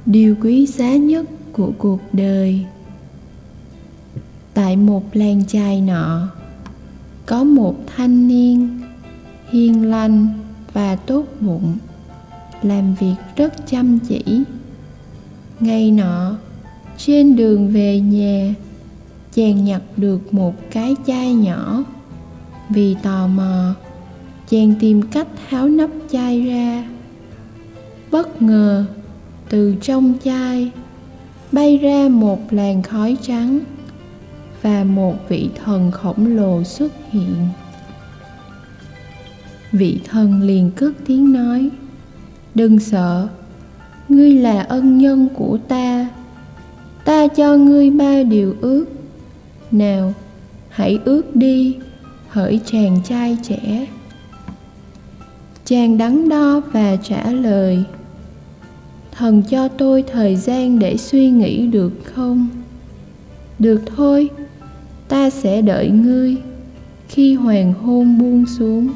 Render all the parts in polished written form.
Điều quý giá nhất của cuộc đời. Tại một làng chài nọ, có một thanh niên hiền lành và tốt bụng, làm việc rất chăm chỉ. Ngày nọ, trên đường về nhà, chàng nhặt được một cái chai nhỏ. Vì tò mò, chàng tìm cách tháo nắp chai ra. Bất ngờ, từ trong chai bay ra một làn khói trắng, và một vị thần khổng lồ xuất hiện. Vị thần liền cất tiếng nói: "Đừng sợ, ngươi là ân nhân của ta. Ta cho ngươi 3 điều ước. Nào, hãy ước đi, hỡi chàng trai trẻ." Chàng đắn đo và trả lời: "Thần cho tôi thời gian để suy nghĩ được không?" "Được thôi, ta sẽ đợi ngươi khi hoàng hôn buông xuống."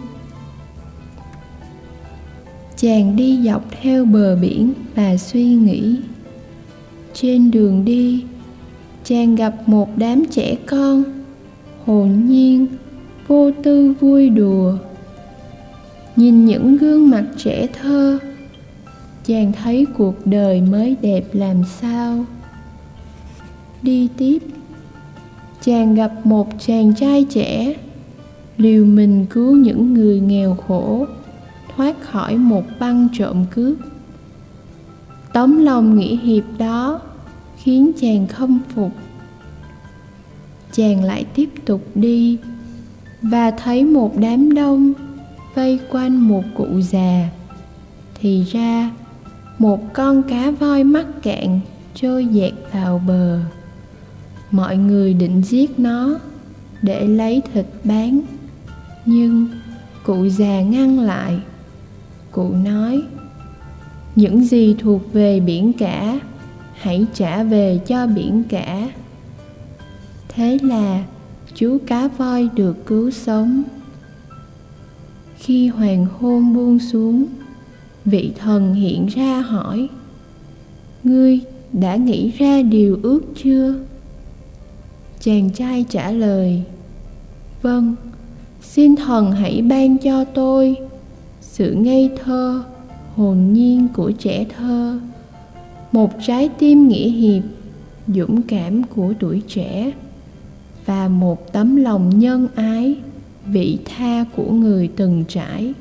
Chàng đi dọc theo bờ biển và suy nghĩ. Trên đường đi, chàng gặp một đám trẻ con hồn nhiên, vô tư vui đùa. Nhìn những gương mặt trẻ thơ, chàng thấy cuộc đời mới đẹp làm sao. Đi tiếp, chàng gặp một chàng trai trẻ liều mình cứu những người nghèo khổ thoát khỏi một băng trộm cướp. Tấm lòng nghĩa hiệp đó khiến chàng khâm phục. Chàng lại tiếp tục đi và thấy một đám đông vây quanh một cụ già. Thì ra, một con cá voi mắc cạn trôi dạt vào bờ. Mọi người định giết nó để lấy thịt bán, nhưng cụ già ngăn lại. Cụ nói: "Những gì thuộc về biển cả, hãy trả về cho biển cả." Thế là chú cá voi được cứu sống. Khi hoàng hôn buông xuống, vị thần hiện ra hỏi: "Ngươi đã nghĩ ra điều ước chưa?" Chàng trai trả lời: "Vâng, xin thần hãy ban cho tôi sự ngây thơ, hồn nhiên của trẻ thơ, một trái tim nghĩa hiệp, dũng cảm của tuổi trẻ, và một tấm lòng nhân ái, vị tha của người từng trải."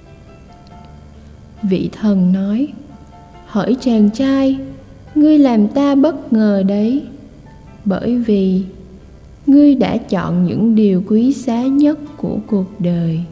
Vị thần nói: "Hỡi chàng trai, ngươi làm ta bất ngờ đấy, bởi vì ngươi đã chọn những điều quý giá nhất của cuộc đời."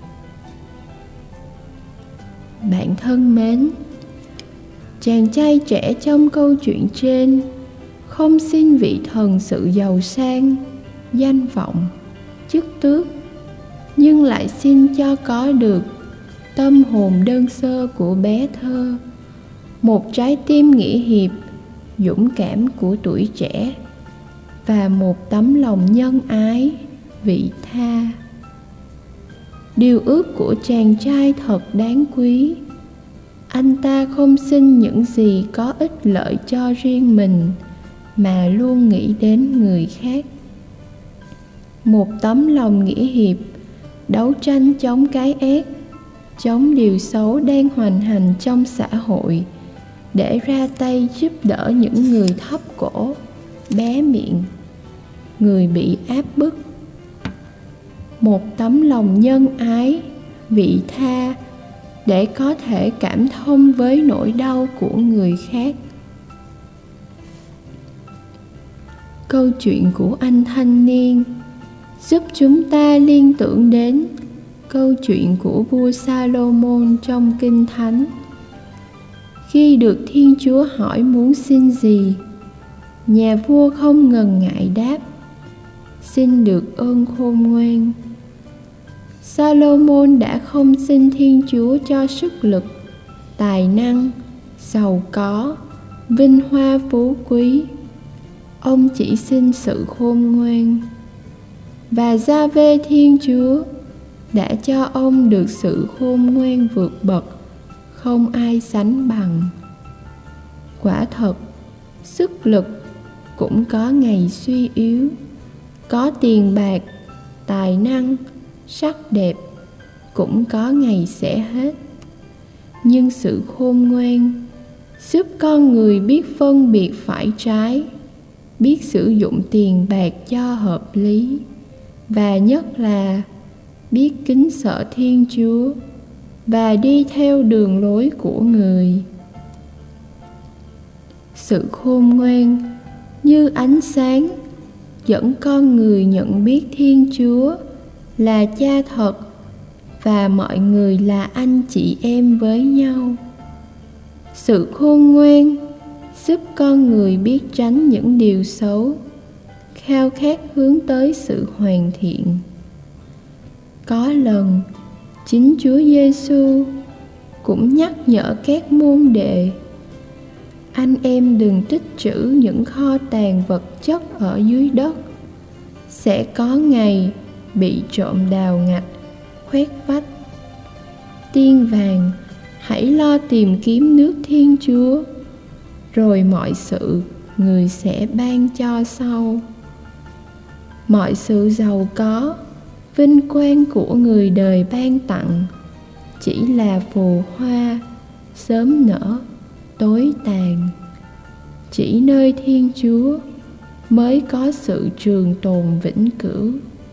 Bạn thân mến, chàng trai trẻ trong câu chuyện trên không xin vị thần sự giàu sang, danh vọng, chức tước, nhưng lại xin cho có được tâm hồn đơn sơ của bé thơ, một trái tim nghĩa hiệp, dũng cảm của tuổi trẻ, và một tấm lòng nhân ái, vị tha. Điều ước của chàng trai thật đáng quý. Anh ta không xin những gì có ích lợi cho riêng mình, mà luôn nghĩ đến người khác. Một tấm lòng nghĩa hiệp, đấu tranh chống cái ác, chống điều xấu đang hoành hành trong xã hội, để ra tay giúp đỡ những người thấp cổ, bé miệng, người bị áp bức. Một tấm lòng nhân ái, vị tha, để có thể cảm thông với nỗi đau của người khác. Câu chuyện của anh thanh niên giúp chúng ta liên tưởng đến câu chuyện của vua Salomon trong Kinh Thánh. Khi được Thiên Chúa hỏi muốn xin gì, nhà vua không ngần ngại đáp: "Xin được ơn khôn ngoan." Salomon đã không xin Thiên Chúa cho sức lực, tài năng, giàu có, vinh hoa phú quý. Ông chỉ xin sự khôn ngoan. Và Gia-vê Thiên Chúa đã cho ông được sự khôn ngoan vượt bậc, không ai sánh bằng. Quả thật, sức lực cũng có ngày suy yếu, có tiền bạc, tài năng, sắc đẹp cũng có ngày sẽ hết. Nhưng sự khôn ngoan giúp con người biết phân biệt phải trái, biết sử dụng tiền bạc cho hợp lý, và nhất là biết kính sợ Thiên Chúa và đi theo đường lối của Người. Sự khôn ngoan như ánh sáng dẫn con người nhận biết Thiên Chúa là Cha thật và mọi người là anh chị em với nhau. Sự khôn ngoan giúp con người biết tránh những điều xấu, khao khát hướng tới sự hoàn thiện. Có lần, chính Chúa Giêsu cũng nhắc nhở các môn đệ: anh em đừng tích trữ những kho tàng vật chất ở dưới đất, sẽ có ngày bị trộm đào ngạch, khoét vách. Tiên vàng hãy lo tìm kiếm nước Thiên Chúa, rồi mọi sự Người sẽ ban cho sau. Mọi sự giàu có, vinh quang của người đời ban tặng chỉ là phù hoa, sớm nở, tối tàn. Chỉ nơi Thiên Chúa mới có sự trường tồn vĩnh cửu.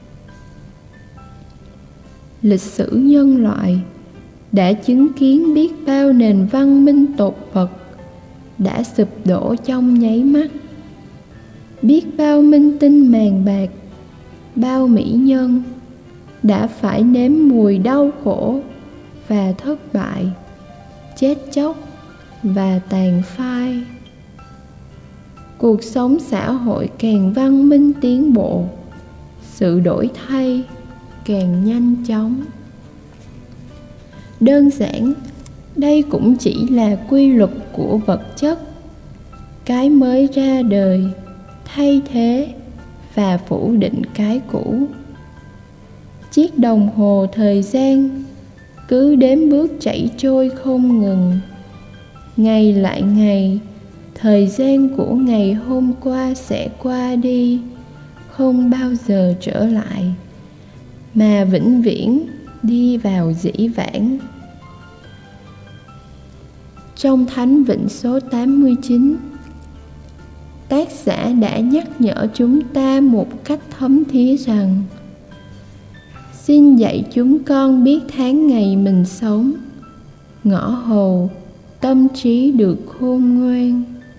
Lịch sử nhân loại đã chứng kiến biết bao nền văn minh tột bậc đã sụp đổ trong nháy mắt. Biết bao minh tinh màn bạc, bao mỹ nhân đã phải nếm mùi đau khổ và thất bại, chết chóc và tàn phai. Cuộc sống xã hội càng văn minh tiến bộ, sự đổi thay càng nhanh chóng. Đơn giản, đây cũng chỉ là quy luật của vật chất. Cái mới ra đời, thay thế và phủ định cái cũ. Chiếc đồng hồ thời gian cứ đếm bước chạy trôi không ngừng. Ngày lại ngày, thời gian của ngày hôm qua sẽ qua đi, không bao giờ trở lại, mà vĩnh viễn đi vào dĩ vãng. Trong Thánh Vịnh số 89, tác giả đã nhắc nhở chúng ta một cách thấm thía rằng: xin dạy chúng con biết tháng ngày mình sống, ngõ hầu tâm trí được khôn ngoan.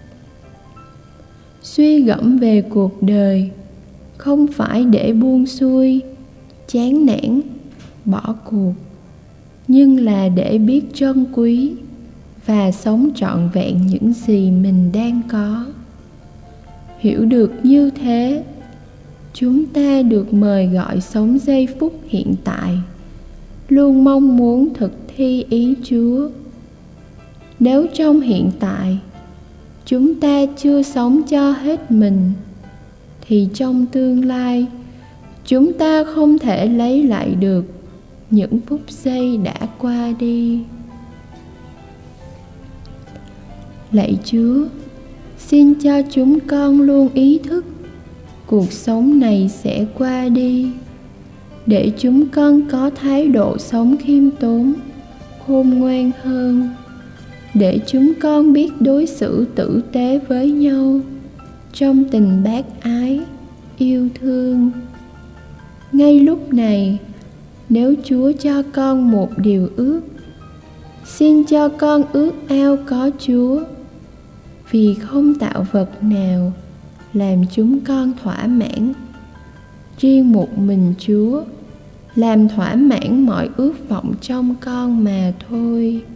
Suy gẫm về cuộc đời không phải để buông xuôi, chán nản, bỏ cuộc, nhưng là để biết trân quý và sống trọn vẹn những gì mình đang có. Hiểu được như thế, chúng ta được mời gọi sống giây phút hiện tại, luôn mong muốn thực thi ý Chúa. Nếu trong hiện tại chúng ta chưa sống cho hết mình, thì trong tương lai chúng ta không thể lấy lại được những phút giây đã qua đi. Lạy Chúa, xin cho chúng con luôn ý thức cuộc sống này sẽ qua đi, để chúng con có thái độ sống khiêm tốn, khôn ngoan hơn, để chúng con biết đối xử tử tế với nhau trong tình bác ái, yêu thương. Ngay lúc này, nếu Chúa cho con một điều ước, xin cho con ước ao có Chúa, vì không tạo vật nào làm chúng con thỏa mãn. Riêng một mình Chúa làm thỏa mãn mọi ước vọng trong con mà thôi.